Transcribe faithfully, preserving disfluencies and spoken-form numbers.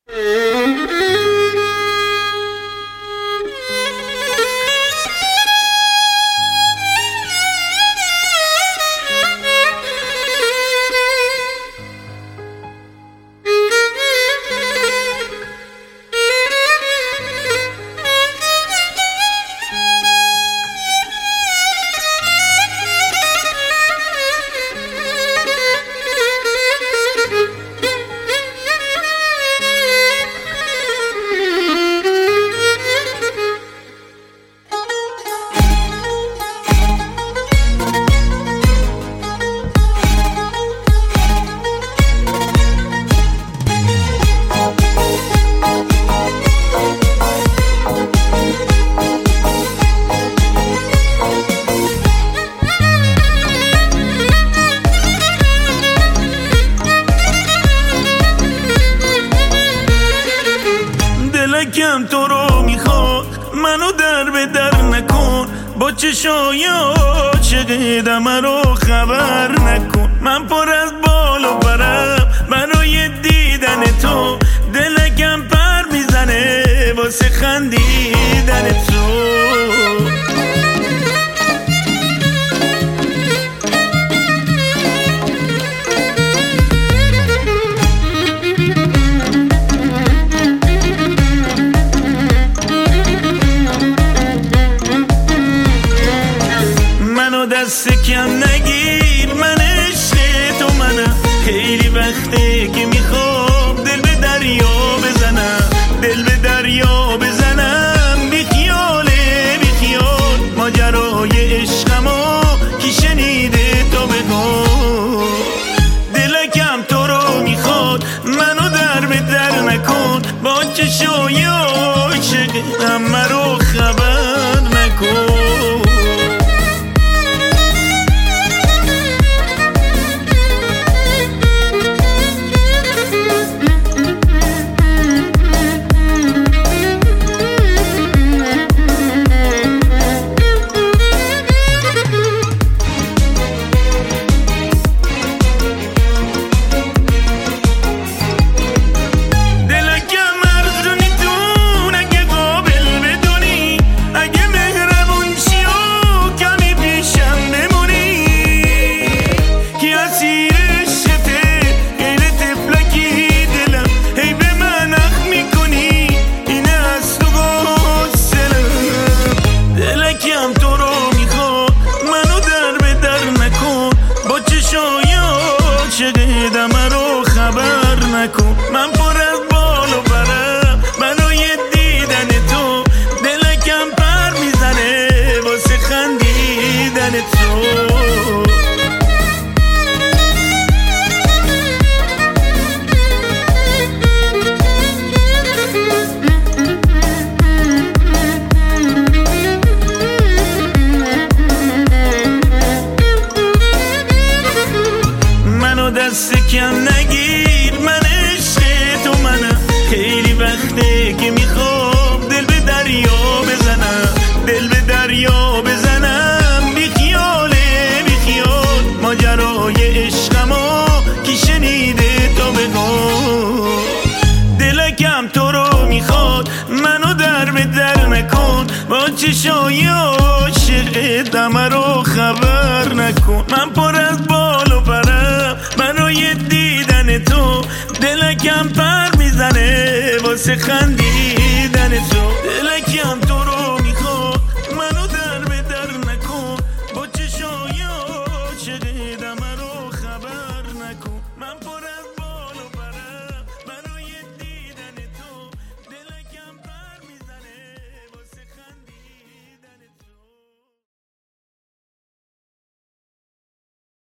دلکم تو رو میخواد، منو در به در نکن، با چشای عاشق مرا خبر نکن. من پر از بال و برم برای دیدن تو، دلکم پر میزنه واسه خندیدن تو. دست کم نگیر، من عشق تو منم، خیلی وقته که میخوام دل به دریا بزنم، دل به دریا بزنم. بی خیاله بی خیال ماجرای عشقمو کی شنیده تو بگو. دلکم تو رو میخواد، منو در به در نکن، با چشای عاشقم مرا خبر نکن. مرا خبر نکن، من پر از بال و برم برای دیدن تو، دلکم پر میزنه واسه خندیدن تو. دست کم نگیر، من عشق تو منم، خیلی وقته که میخوام دل به دریا بزنم، دل به دریا بزنم. بی خیاله بی خیال ماجرای عشقمو کی شنیده تو بگو. دلکم تو رو میخواد، منو در به در نکن، با چشای عاشق مرا خبر نکن. من پر از بال و برم برای دیدن تو، دلکم پر میزنه واسه خندی